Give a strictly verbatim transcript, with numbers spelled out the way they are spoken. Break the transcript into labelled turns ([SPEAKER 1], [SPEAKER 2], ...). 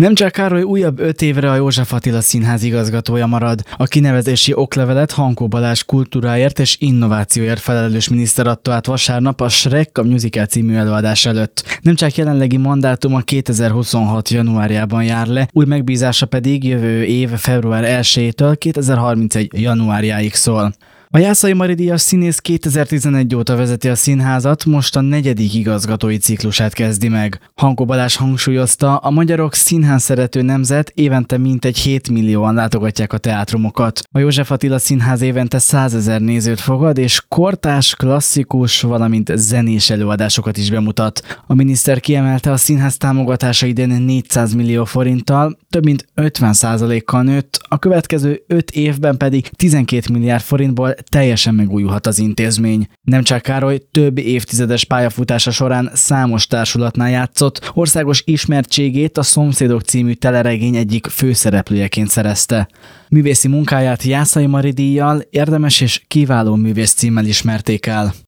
[SPEAKER 1] Nemcsák Károly újabb öt évre a József Attila Színház igazgatója marad. A kinevezési oklevelet Hankó Balázs kultúráért és innovációért felelős miniszter adta át vasárnap a Shrek a musical című előadás előtt. Nemcsák jelenlegi mandátuma kétezer-huszonhat januárjában jár le, új megbízása pedig jövő év február elsejétől kétezer-harmincegy januárjáig szól. A Jászai Mari díjas színész kétezer-tizenegy óta vezeti a színházat, most a negyedik igazgatói ciklusát kezdi meg. Hankó Balázs hangsúlyozta, a magyarok színház szerető nemzet, évente mintegy hét millióan látogatják a teátrumokat. A József Attila Színház évente százezer nézőt fogad, és kortárs, klasszikus, valamint zenés előadásokat is bemutat. A miniszter kiemelte, a színház támogatása idén négyszáz millió forinttal, több mint ötven százalékkal nőtt, a következő öt évben pedig tizenkét milliárd forintból teljesen megújulhat az intézmény. Nemcsák Károly több évtizedes pályafutása során számos társulatnál játszott, országos ismertségét a Szomszédok című teleregény egyik főszereplőjeként szerezte. Művészi munkáját Jászai Mari díjjal, érdemes és kiváló művész címmel ismerték el.